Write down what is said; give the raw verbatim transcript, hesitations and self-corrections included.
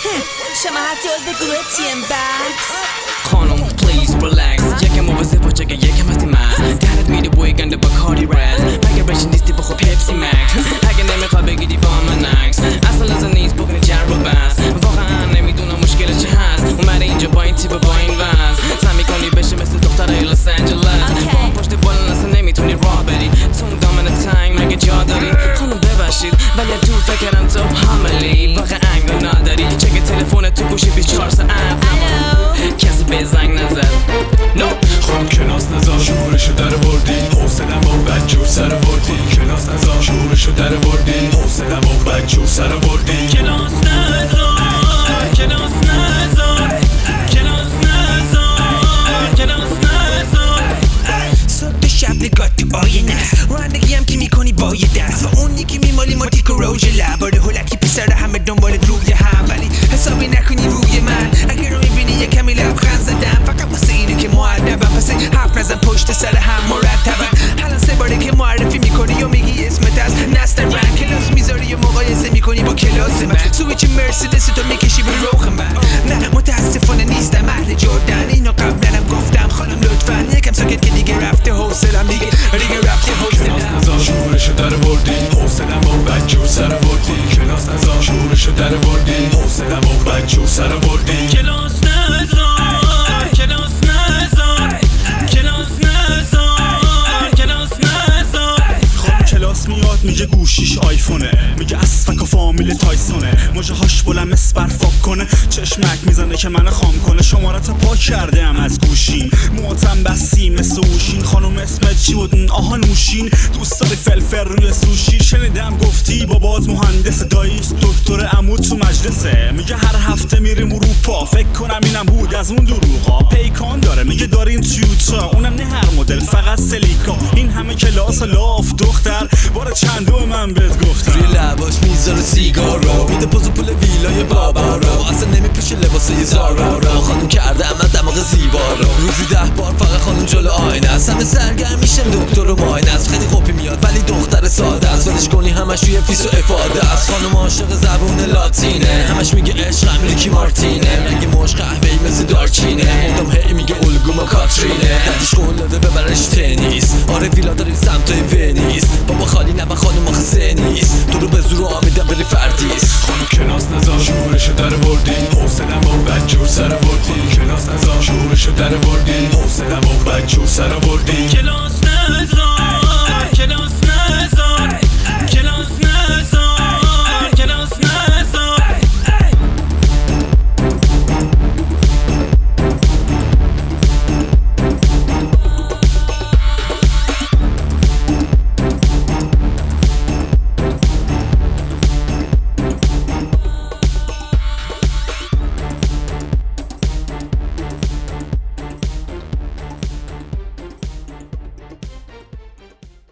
شما هستی عضو گروه تی ام بکس. خانم پلیز ریلکس، یکم موازه با چگه یکم هستی من درد میری بوی گنده با کاری رز مگه بشین نیستی بخور پیپسی مکس اگه نمیخواد بگیری با من نکس اصلا لازم نیست بکنی جر رو بس واقعا نمیدونم مشکل چه هست اومده اینجا با این تیپ با این وز سعی میکنی بشه مثل دخترای لس آنجلس با اون پشت بالن اصلا نمیتونی راه بری تو اون دامن تنگ مگه جا داری خانم ببخشید ولی تو فکرم تو حاملی واقعا گناه داری چک تلفن تو گوشی بیست و چهار ساعت کسی به زنگ نزد نو خانم کلاس نزار شعورشو در بردی حوصلم و بدجور سر بردی کلاس نزار شعورشو در بردی حوصلم و بدجور سر بردی کلاس نزار کلاس نزار کلاس نزار کلاس نزار صبح شب نگاه تو آینه رانندگی هم که میکنی با یه دست و اون یکی میمالی ما تیک و روژ لباره هلکی پسر همه دنبال روی هم ولی حسابی نکنی روی من اگه رو میبینی یه کمی لبخند زدم فقط واسه اینه که معدبم پس حرف نزن پشت سر هم مرتبن حالا سه باره که معرفی میکنی و میگی اسمت از نستر من کلاس میذاری و مقایسه میکنی با کلاس من سویچ مرسدس تو میکشی به روخ من نه متاسفانه نیستم اهل جردن اینو قبلنم گفتم خانم لطفا یکم ساکت که دیگه رفته حوصلم دیگه دیگه رفته حوصلم شعورشو در بردی حوصلم و بدجور سر بردی کلاس نزار شعورشو در بردی حوصلم و بدجور سر بردی کلاس نزار کلاس نزار کلاس نزار کلاس نزار خانم کلاس میاد میگه گوشیش آیفونه میگه اسفک و فامیل تایسونه موجه هاش بلند مثل برفاک کنه چشمک میزنه که من خام کنه شمارت پاک کرده ام از گوشین موتم بسی مثل اوشین خانم اسمت چی بود آها نوشین دوست داری فلفل روی سوشی شنیدم گفتی بابات مهندس داییست دکتر عمود تو مجلسه میگه هر هفته میریم اروپا فکر کنم اینم بود از اون دروغا پیکان داره میگه داریم تویوتا اونم نه هر مدل فقط سلیکا این همه کلاس لاف دختر بار چندو من بهت گفتم روی لباش میذاره سیگار رو میده پوز پول ویلای بابا رو اصلا نمیپوشه لباسه زارا رو خانم کرده اما دماغ زیبا رو روزی ده بار فقط خانم جلو آینه است همه سرگرم میشن دکتر و معاینه است خیلی خوبی میاد ولی دختر ساده است ولش کنی همش روی فیس و افاده است خانم عاشق زبون لاتینه همش میگه عشقم ریکی مارتینه میگه مش قهوه‌ای مثل دارچینه مدام هی میگه الگوما کاترینه دردش قول داده ببرش تنیس آره ویلا داریم سمتای ونیس بابا خالی نه خانم آخه سه نیست تو رو به زور آمیدم بری فردیس خانم کلاس نزار شعورشو در بردی حوصلم و بدجور سر بردی کلاس نزار شعورشو در بردی حوصلم و بدجور سر بردی کلاس نزار